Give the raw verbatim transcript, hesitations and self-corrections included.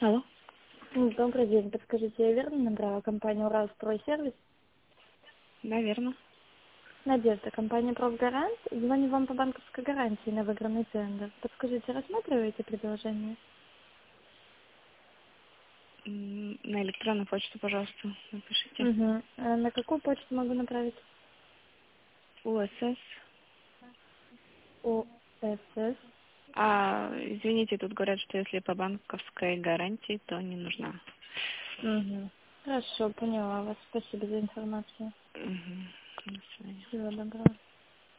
Алло. Ну, Добрый день. Подскажите, я верно набрала компанию «Уралстройсервис»? Наверно. Надежда, компания «Профгарант». Звоню вам по банковской гарантии на выигранный тендер. Подскажите, рассматриваете предложение? М, На электронную почту, пожалуйста, напишите. Угу. А на какую почту могу направить? УСС. ОСС. А, извините, тут говорят, что если по банковской гарантии, то не нужна. Угу. Хорошо, поняла вас. Спасибо за информацию. Мгм. До свидания. Всего доброго.